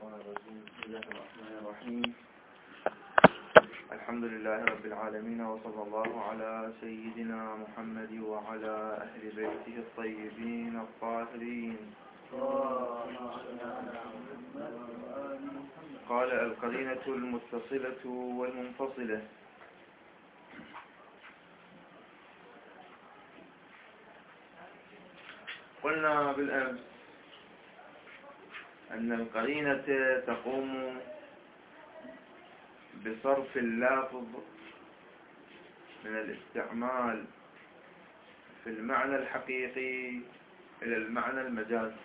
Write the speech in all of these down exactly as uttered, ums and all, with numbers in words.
الشيطان الرجيم. بسم الله الرحمن الرحيم. الحمد لله رب العالمين، وصلى الله على سيدنا محمد وعلى أهل بيته الطيبين الطاهرين. قال القرينة المتصلة والمنفصلة. قلنا بالأمس أن القرينة تقوم بصرف اللافظ من الاستعمال في المعنى الحقيقي إلى المعنى المجازي.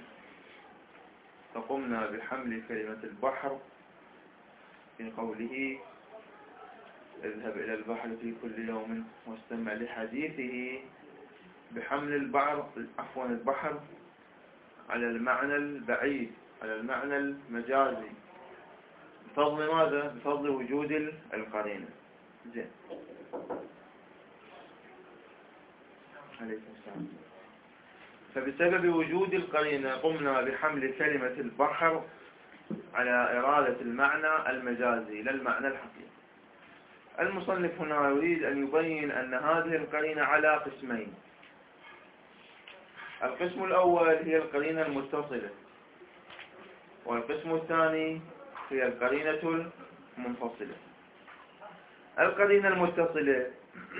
فقمنا بحمل كلمة البحر في قوله اذهب إلى البحر في كل يوم واستمع لحديثه، بحمل البحر عفوا البحر على المعنى البعيد، على المعنى المجازي، بفضل ماذا؟ بفضل وجود القرينة. زين. عليكم السلام. فبسبب وجود القرينة قمنا بحمل كلمة البحر على إرادة المعنى المجازي لا المعنى الحقيقي. المصنف هنا يريد أن يبين أن هذه القرينة على قسمين. القسم الأول هي القرينة المتصلة، والقسم الثاني هي القرينة المنفصلة. القرينة المتصلة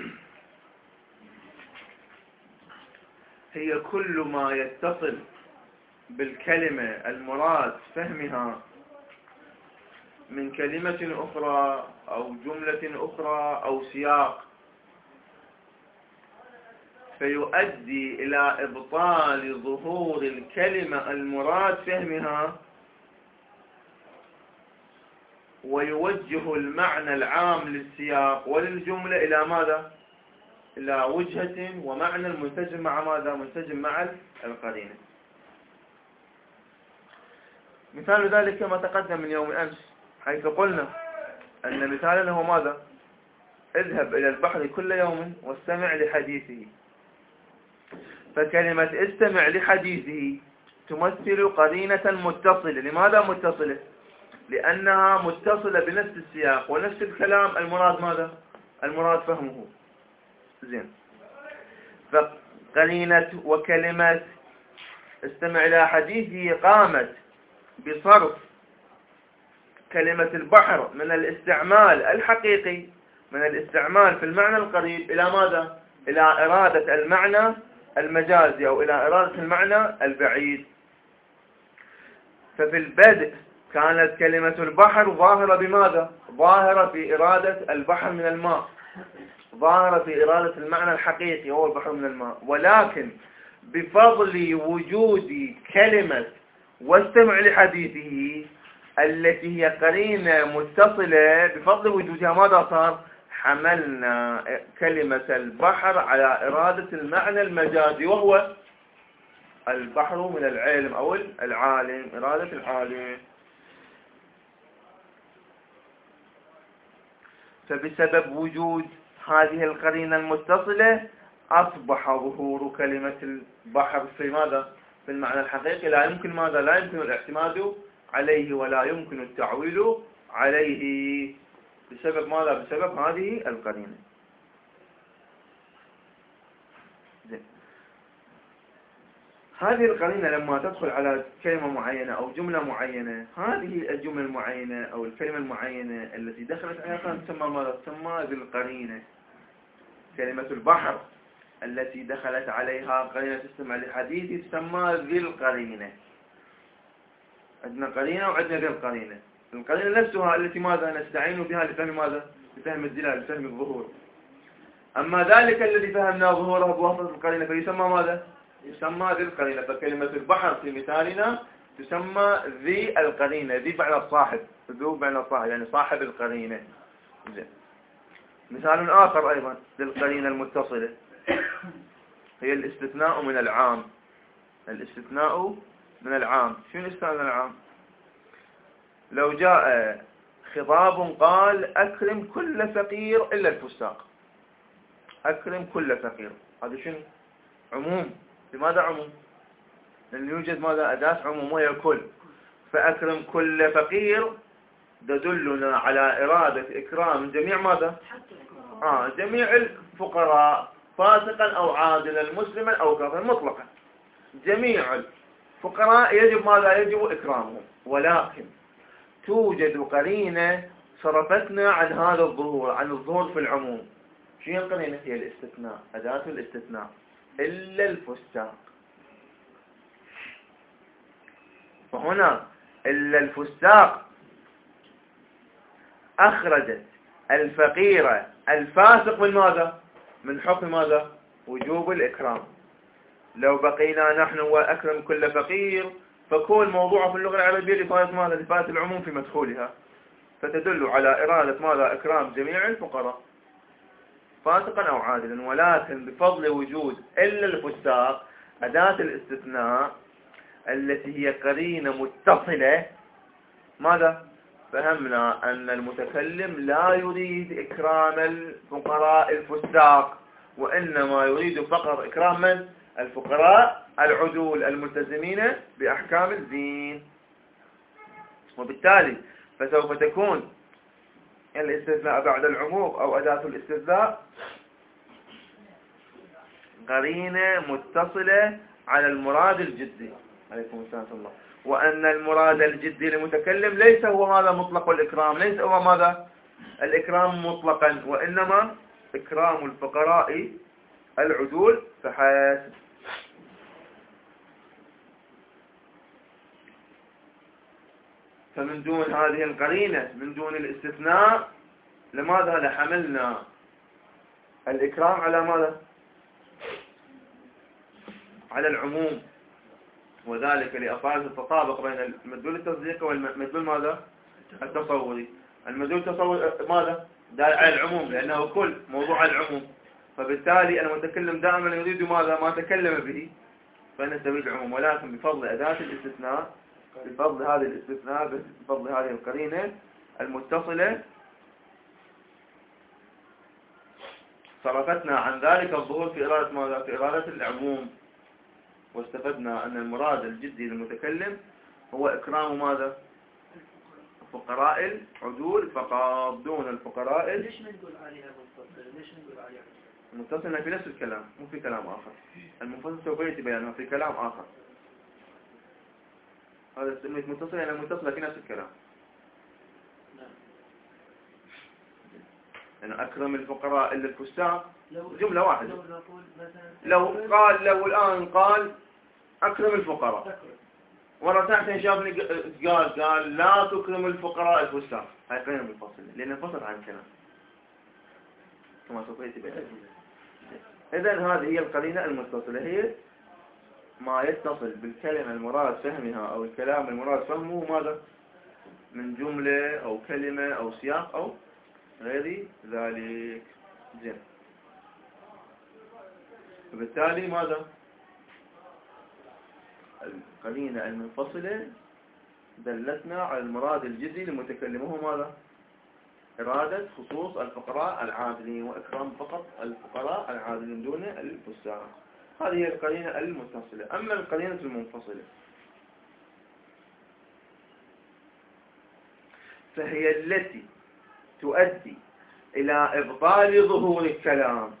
هي كل ما يتصل بالكلمة المراد فهمها من كلمة أخرى أو جملة أخرى أو سياق، فيؤدي إلى إبطال ظهور الكلمة المراد فهمها، ويوجه المعنى العام للسياق وللجملة إلى ماذا؟ إلى وجهة ومعنى منسجم مع ماذا؟ منسجم مع القرينة. مثال ذلك كما تقدم من يوم أمس، حيث قلنا أن مثالنا هو ماذا؟ اذهب إلى البحر كل يوم واستمع لحديثه. فكلمة استمع لحديثه تمثل قرينة متصلة. لماذا متصلة؟ لأنها متصلة بنفس السياق ونفس الكلام المراد ماذا؟ المراد فهمه. زين. فقرينة وكلمة استمع إلى حديثه قامت بصرف كلمة البحر من الاستعمال الحقيقي، من الاستعمال في المعنى القريب، إلى ماذا؟ إلى إرادة المعنى المجازي أو إلى إرادة المعنى البعيد. ففي البدء كانت كلمة البحر ظاهرة بماذا؟ ظاهرة في إرادة البحر من الماء، ظاهرة في إرادة المعنى الحقيقي هو البحر من الماء. ولكن بفضل وجود كلمة واستمع لحديثه التي هي قرينة متصلة، بفضل وجودها ماذا صار؟ حملنا كلمة البحر على إرادة المعنى المجازي، وهو البحر من العلم أو العالم، إرادة العالم. فبسبب وجود هذه القرينة المتصلة أصبح ظهور كلمة البحر في ماذا؟ في المعنى الحقيقي لا يمكن ماذا؟ لا يمكن الاعتماد عليه ولا يمكن التعويل عليه. بسبب ماذا؟ بسبب هذه القرينة. زين. هذه القرينة لما تدخل على كلمة معينة أو جملة معينة، هذه الجملة المعينة أو الكلمة المعينة التي دخلت عليها تسمى ماذا؟ تسمى بالقرينة. كلمة البحر التي دخلت عليها قرينة تستمع لحديث تسمى ذي القرينة. عندنا قرينة وعندنا ذي القرينة. القرينة نفسها التي ماذا؟ نستعين بها لفهم ماذا؟ لفهم الدلالة، لفهم الظهور. أما ذلك الذي فهمنا ظهوره بواسطة القرينة فيسمى ماذا؟ يسمى ذي القرينة. فكلمة البحر في مثالنا تسمى ذي القرينة. ذي معنى الصاحب، ذو معنى الصاحب يعني صاحب القرينة. زين. مثال آخر أيضا للقرينة المتصلة هي الاستثناء من العام. الاستثناء من العام. شنو الاستثناء من العام؟ لو جاء خطاب قال أكرم كل فقير إلا الفساق. أكرم كل فقير، هذا شنو؟ عموم. لماذا عموم؟ لأن يوجد ماذا؟ أداة عموم وهي الكل. فأكرم كل فقير تدلنا على إرادة إكرام جميع ماذا؟ آه جميع الفقراء فاسقا أو عادلا مسلما أو كافرا مطلقا. جميع الفقراء يجب ماذا؟ يجب إكرامهم. ولكن توجد قرينة صرفتنا عن هذا الظهور، عن الظهور في العموم. شو هي القرينة؟ هي الاستثناء، أداة الاستثناء. إلا الفساق. فهنا إلا الفساق أخرجت الفقير الفاسق من ماذا؟ من حكم ماذا؟ وجوب الإكرام. لو بقينا نحن وأكرم كل فقير فكل موضوع في اللغة العربية لفائدة ماذا؟ لفائدة العموم في مدخولها، فتدل على إرادة ماذا؟ إكرام جميع الفقراء فاسقا أو عادلا. ولكن بفضل وجود إلا الفساق أداة الاستثناء التي هي قرينة متصلة، ماذا؟ فهمنا أن المتكلم لا يريد إكرام الفقراء الفساق، وإنما يريد فقط إكرام من؟ الفقراء العدول الملتزمين بأحكام الدين. وبالتالي فسوف تكون الاستثناء بعد العموم أو أداة الاستثناء قرينة متصلة على المراد الجدي. عليكم السلام ورحمة الله. وأن المراد الجدي للمتكلم ليس هو ماذا؟ مطلق الإكرام، ليس هو ماذا؟ الإكرام مطلقا، وإنما إكرام الفقراء العدول فحسب. فمن دون هذه القرينة، من دون الاستثناء، لماذا لحملنا الإكرام على ماذا؟ على العموم، وذلك لأصالة التطابق بين المدلول التصديقي والمدلول ماذا؟ التصوري. المدلول التصوري ماذا؟ دال على العموم، لأنه كل موضوع العموم، فبالتالي المتكلم دائما يريد ماذا؟ ما تكلم به، فنستوي العموم. ولكن بفضل أداة الاستثناء، بفضل هذه الاستثناء، بفضل هذه القرينة المتصلة، صرفتنا عن ذلك الظهور في إرادة ماذا؟ في إرادة العموم. واستفدنا أن المراد الجدي للمتكلم هو إكرام ماذا؟ الفقراء العدول فقط، دون الفقراء. ليش ما نقول عليها متصلة؟ ليش نقول عليها متصلة؟ في نفس الكلام، مو في كلام آخر. المنفصل سوف يأتي بيانها في كلام آخر. هذا اسمه متصل، يعني متصلة في نفس الكلام. يعني أكرم الفقراء إلا الفساق جملة واحدة. لو قال لو الآن قال أكرم الفقراء، ورا تحت شافني قال قال لا تكرم الفقراء الفساق، هاي قرينة منفصلة، لأن انفصل عن الكلام كما سوف يأتي بيانها. إذن هذه هي القرينة المتصلة، هي ما يتصل بالكلمة المراد فهمها أو الكلام المراد فهمه ماذا؟ من جملة أو كلمة أو سياق أو غير ذلك. زين. وبالتالي ماذا؟ القرينة المنفصلة دلتنا على المراد الجزئي للمتكلم، وهو ماذا؟ إرادة خصوص الفقراء العادلين وإكرام فقط الفقراء العادلين دون الفساق. هذه هي القرينة المتصلة. أما القرينة المنفصلة فهي التي تؤدي إلى إبطال ظهور الكلام.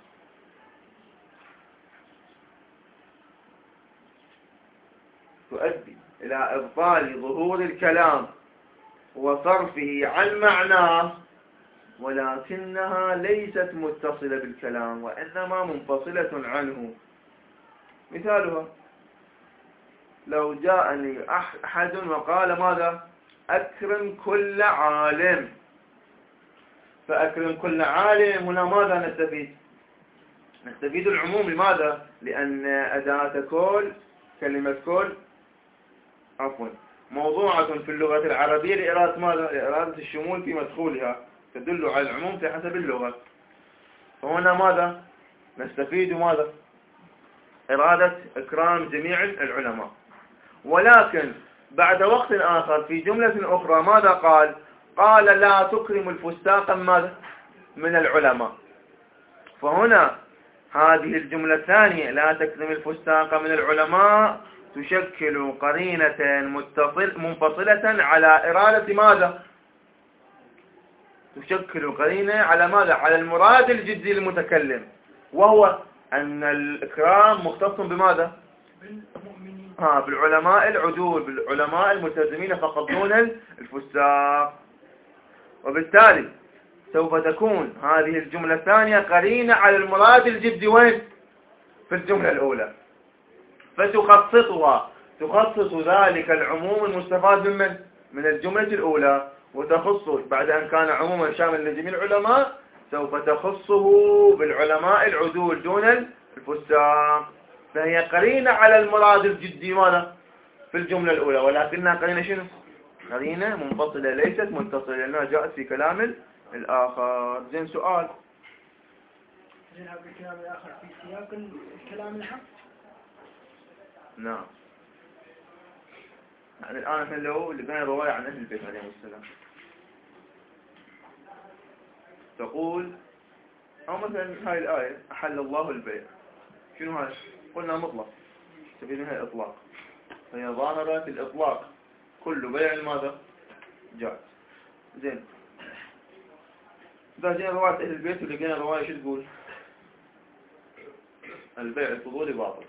تؤدي إلى إبطال ظهور الكلام وصرفه عن معناه، ولكنها ليست متصلة بالكلام وإنما منفصلة عنه. مثالها لو جاءني أحد وقال ماذا؟ أكرم كل عالم، فأكرم كل عالم هنا ماذا نستفيد؟ نستفيد العموم. لماذا؟ لأن أداة كل، كلمة كل عفوا موضوعة في اللغة العربية لإرادة ماذا؟ لإرادة الشمول في مدخولها، تدل على العموم في حسب اللغة. فهنا ماذا؟ نستفيد ماذا؟ إرادة إكرام جميع العلماء. ولكن بعد وقت آخر في جملة أخرى ماذا قال؟ قال لا تكرم الفساق ماذا؟ من العلماء. فهنا هذه الجملة الثانية لا تكرم الفساق من العلماء تشكل قرينة متصل منفصلة على إرادة ماذا؟ تشكل قرينة على ماذا؟ على المراد الجدي للمتكلم، وهو أن الإكرام مختص بماذا؟ بالمؤمنين. ها بالعلماء العدول، بالعلماء الملتزمين فقط دون الفساق. وبالتالي سوف تكون هذه الجملة الثانية قرينة على المراد الجدي وين؟ في الجملة الأولى، فتخصصها، تخصص ذلك العموم المستفاد من من؟ من الجملة الأولى، وتخص بعد أن كان عموما شامل لجميع العلماء سوف تخصه بالعلماء العدول دون الفساق. فهي قرينة على المراد الجدي ماذا؟ في الجملة الأولى، ولكنها قرينة شنو؟ قرينة منفصلة ليست متصلة، لأنها جاءت في كلام الآخر. زين سؤال. زين هذا الكلام الآخر في سياق الكلام الحق. نعم. يعني الآن احنا لو لقينا رواية عن أهل البيت عليهم السلام تقول، أو مثلا هاي الآية أحل الله البيع، شنو هذا؟ قلنا مطلق، تبي منها الإطلاق، فهي ظاهرة في الإطلاق، كل بيع ماذا؟ جائز. زين، إذا جينا رواية أهل البيت ولقينا رواية شو تقول؟ البيع الفضولي باطل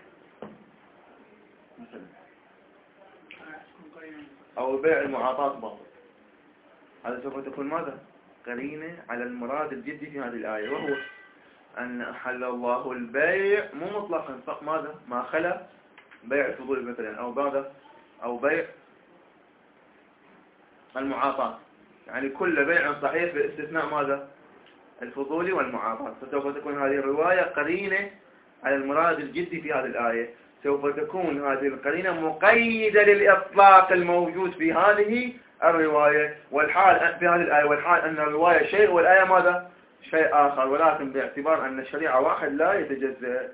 مثلا، أو بيع المعاطاة باطل، هذا سوف تكون ماذا؟ قرينة على المراد الجدي في هذه الآية، وهو أن أحل الله البيع مو مطلقا، فقط ماذا؟ ما خلا بيع الفضول مثلا، أو ماذا؟ أو بيع المعاطاة، يعني كل بيع صحيح باستثناء ماذا؟ الفضول والمعاطاة. فسوف تكون هذه الرواية قرينة على المراد الجدي في هذه الآية، سوف تكون هذه القرينة مقيدة للإطلاق الموجود في هذه الرواية والحال في هذه الآية، والحال أن الرواية شيء والآية ماذا؟ شيء آخر، ولكن باعتبار أن الشريعة واحد لا يتجزأ،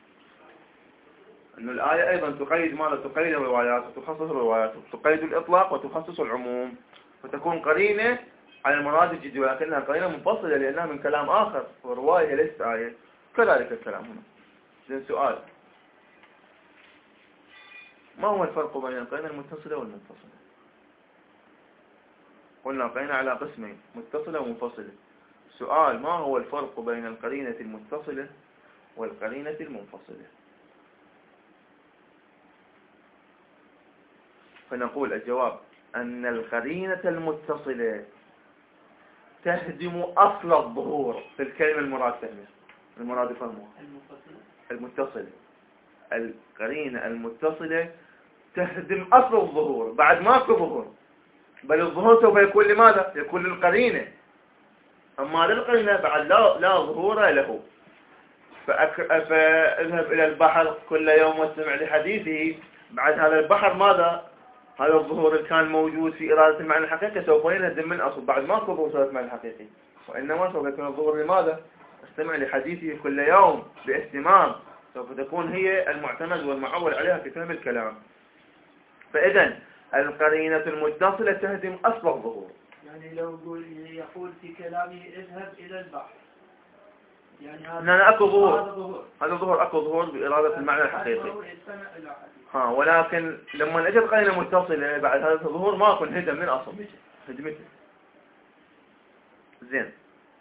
أن الآية أيضا تقيد ماذا؟ تقيد الروايات وتخصص الروايات، تقيد الإطلاق وتخصص العموم، فتكون قرينة على المراد الجدي، ولكنها قرينة منفصلة لأنها من كلام آخر، والرواية ليست آية. كذلك الكلام هنا. زين سؤال، ما هو الفرق بين القرينة المتصلة والمنفصلة؟ قلنا قرينة على قسمين، متصلة ومنفصلة. سؤال، ما هو الفرق بين القرينة المتصلة والقرينة المنفصلة؟ فنقول الجواب أن القرينة المتصلة تهدم أصل الظهور في الكلمة المراد فهمها، المراد فهمها المتصلة. القرينة المتصلة تهدم أصل الظهور، بعد ما في ظهور، بل الظهور سوف يكون لماذا؟ يكون للقرينة، أما للقرينة بعد لا, لا ظهور له. فأك... فاذهب إلى البحر كل يوم واستمع لحديثه، بعد هذا البحر ماذا؟ هذا الظهور اللي كان موجود في إرادة المعنى الحقيقي سوف ينهدم من أصل، بعد ما ظهور صورة المعنى الحقيقي، وإنما سوف يكون الظهور لماذا؟ استمع لحديثه كل يوم باهتمام، سوف تكون هي المعتمد والمعول عليها في فهم الكلام. فإذا القرينة المتصلة تهدم أصل الظهور. يعني لو يقول يقول في كلامه اذهب إلى البحر، يعني هذا نعم أكو ظهور، هذا ظهور، هذا ظهور أكو ظهور بإرادة المعنى الحقيقي. يستمع إلى حديث. ها، ولكن لما اجت قرينة متصلة بعد هذا الظهور ما كن هدم من أصل، هدمته. زين،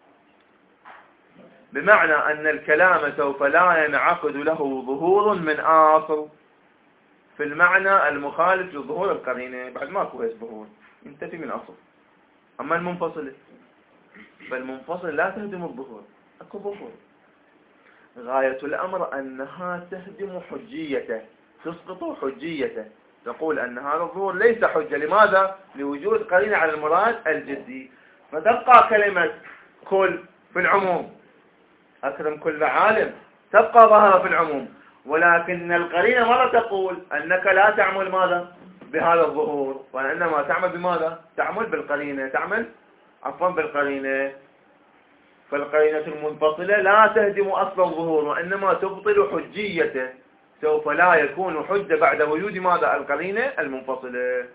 بمعنى أن الكلام سوف لا ينعقد له ظهور من أصل في المعنى المخالف لظهور القرينة، بعد ما كويس ظهور ينتفي من أصل. أما المنفصلة، فالمنفصل لا تهدم الظهور، أكو ظهور، غاية الأمر أنها تهدم حجيته، تسقط حجيته، تقول أن هذا الظهور ليس حجة. لماذا؟ لوجود قرينة على المراد الجدي. فتبقى كلمة كل في العموم، أكرم كل عالم، تبقى ظاهرة في العموم، ولكن القرينة مرة تقول أنك لا تعمل ماذا؟ بهذا الظهور، وإنما تعمل بماذا؟ تعمل بالقرينة، تعمل عفوا بالقرينة. فالقرينة المنفصلة لا تهدم أصل الظهور، وإنما تبطل حجيته، سوف لا يكون حجة بعد وجود ماذا؟ القرينة المنفصلة.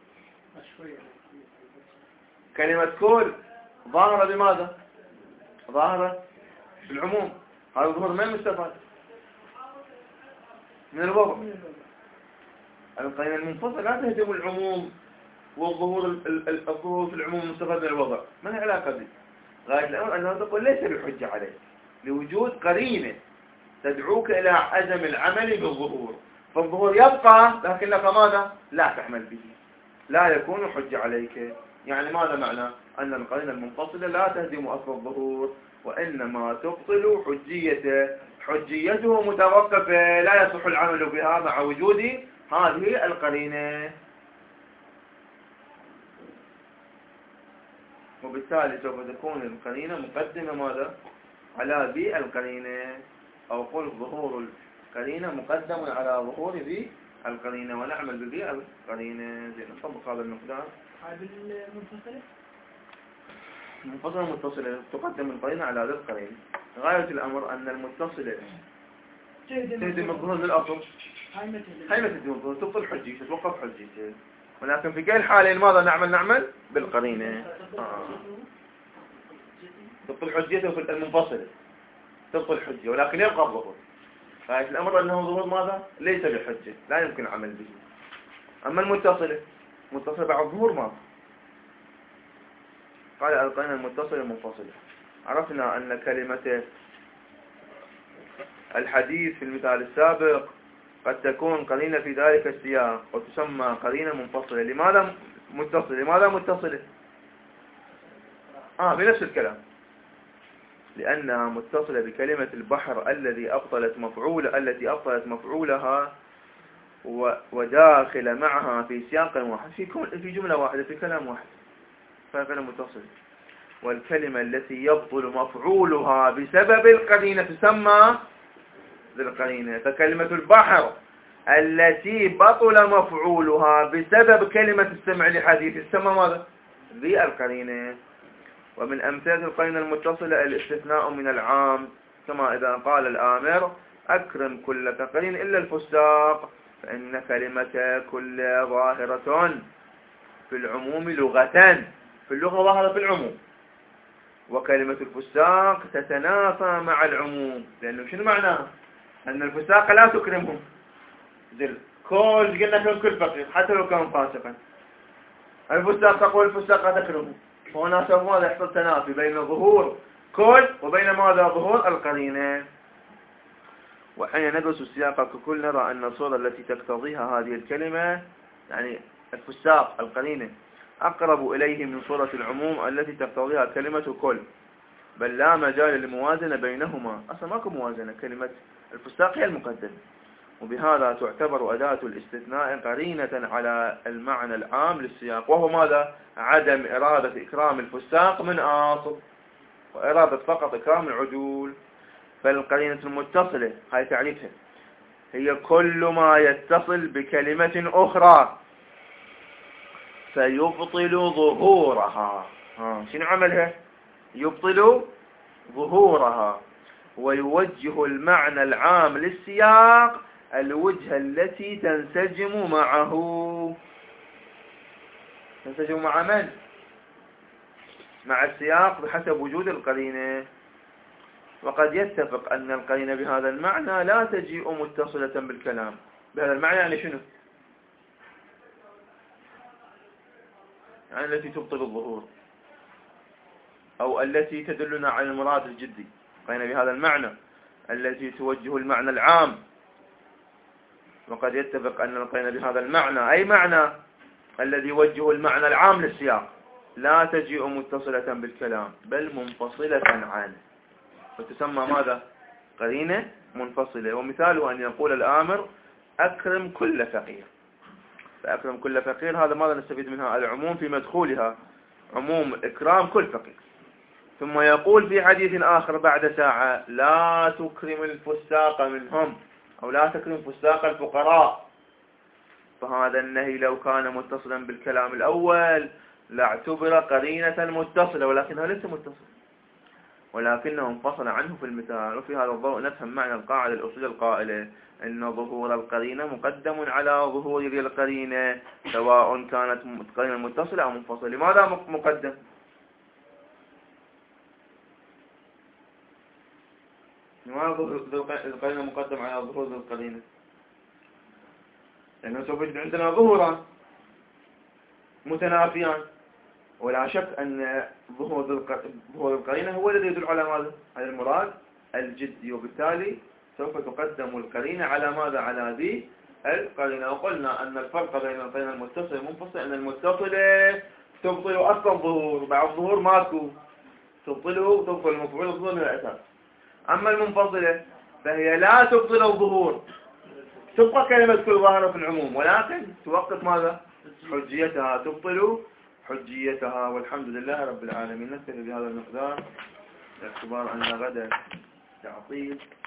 كلمة كل ظاهرة بماذا؟ ظاهرة بالعموم، هذا الظهور من مستفاد؟ من الوضع. القرينة المنفصلة لا تهدم العموم والظهور ال- ال- الظهور في العموم مستفاد من الوضع، ما لها علاقة به. غاية الأمر أنها تقول ليس بحجة عليك لوجود قرينة تدعوك إلى عدم العمل بالظهور، فالظهور يبقى لكنك ماذا؟ لا تعمل به، لا يكون حجة عليك. يعني ماذا معنى؟ أن القرينة المنفصلة لا تهدم أصل الظهور وإنما تبطل حجيته، حجيته متوقفة لا يصح العمل بها مع وجود هذه القرينة، وبالتالي سوف تكون القرينة مقدمة ماذا؟ على ذي القرينة، أو قل ظهور القرينة مقدم على ظهور ذي القرينة ونعمل بذي القرينة. زين نطبق هذا المقدار. هذه المنفصلة المنفصلة المتصلة تقدم القرينة على ذي القرينة. غاية الأمر أن المتصلة تهدم الظهور للأصل، هاي ما تهدم الظهور، تبطل حجيته، تتوقف حجيته، ولكن في كل الحالين ماذا نعمل؟ نعمل بالقرينة. آه. تبطل حجيته في المنفصلة، تبطل حجة ولكن يبقى الظهور. غاية الأمر أنه ظهور ماذا؟ ليس بحجة، لا يمكن العمل به. أما المتصلة متصلة بعد الظهور ماذا؟ قال القرينة المتصلة المنفصلة. عرفنا أن كلمة الحديث في المثال السابق قد تكون قرينة في ذلك السياق وتسمى قرينة منفصلة. لماذا متصلة؟ لماذا متصلة؟ آه بنفس الكلام، لأنها متصلة بكلمة البحر الذي أبطلت مفعول التي أبطلت مفعولها وداخل معها في سياق واحد، في في جملة واحدة، في كلام واحد، فهي متصلة. والكلمة التي يبطل مفعولها بسبب القرينة تسمى ذي القرينة. فكلمة البحر التي بطل مفعولها بسبب كلمة السمع لحديث تسمى ماذا؟ ذي القرينة. ومن أمثلة القرينة المتصلة الاستثناء من العام، كما إذا قال الآمر أكرم كل قرين إلا الفساق، فإن كلمة كل ظاهرة في العموم لغة، في اللغة ظاهرة في العموم، وكلمة الفساق تتنافى مع العموم. لأنه شنو معناه؟ أن الفساق لا تكرمهم، ذل كل قلنا كل كل فقير حتى لو كان فاسقا، الفساق تقول الفساق لا تكرمهم، فهنا سوف ماذا يحصل؟ تنافي بين ظهور كل وبين ماذا؟ ظهور القرينة. وحين ندرس السياق ككل نرى أن الصورة التي تقتضيها هذه الكلمة يعني الفساق القرينة أقرب إليه من صورة العموم التي تقتضيها كلمة كل، بل لا مجال للموازنة بينهما، أصلا ماكو موازنة، كلمة الفساق هي المقدمة، وبهذا تعتبر أداة الاستثناء قرينة على المعنى العام للسياق، وهو ماذا؟ عدم إرادة إكرام الفساق من أصل، وإرادة فقط إكرام العدول. فالقرينة المتصلة هاي تعريفها هي كل ما يتصل بكلمة أخرى فيبطل ظهورها. ها شنو عملها؟ يبطل ظهورها ويوجه المعنى العام للسياق الوجهة التي تنسجم معه. تنسجم مع من؟ مع السياق بحسب وجود القرينة. وقد يتفق أن القرينة بهذا المعنى لا تجيء متصلة بالكلام. بهذا المعنى يعني شنو؟ يعني التي تبطل الظهور أو التي تدلنا على المراد الجدي. قرينة بهذا المعنى التي توجه المعنى العام. وقد يتفق أن القرينة بهذا المعنى أي معنى الذي يوجه المعنى العام للسياق لا تجيء متصلة بالكلام بل منفصلة عنه، فتسمى ماذا؟ قرينة منفصلة. ومثاله أن يقول الآمر أكرم كل فقير، فأكرم كل فقير هذا ماذا نستفيد منها؟ العموم في مدخولها، عموم إكرام كل فقير. ثم يقول في حديث آخر بعد ساعة لا تكرم الفساق منهم، أو لا تكرم فساق الفقراء. فهذا النهي لو كان متصلا بالكلام الأول لاعتبر قرينة متصلة، ولكنها ليس متصلة، ولكنه انفصل عنه في المثال. وفي هذا الضوء نفهم معنى القاعدة الأصولية القائلة أن ظهور القرينة مقدم على ظهور ذي القرينة سواء كانت قرينة متصلة أو منفصلة. لماذا مقدم؟ لماذا القرينة مقدم على ظهور ذي القرينة؟ لأنه سوف يجد عندنا ظهوران متنافيان، ولا شك أن ظهور القرينة هو الذي يدل على ماذا؟ على المراد الجدي، وبالتالي سوف تقدم القرينة على ماذا؟ على ذي القرينة. وقلنا أن الفرق بين القرينة المتصلة والمنفصلة أن المتصلة تبطل أصلا الظهور، بعد الظهور ماكو تبطله، تبطل المفعول الظهور من الأساس. أما المنفصلة فهي لا تبطل الظهور، تبقى كلمة كل ظاهرة في العموم، ولكن توقف ماذا؟ حجيتها، تبطل حجيتها. والحمد لله رب العالمين. نكتفي بهذا المقدار باعتبار أن غدا تعطيل.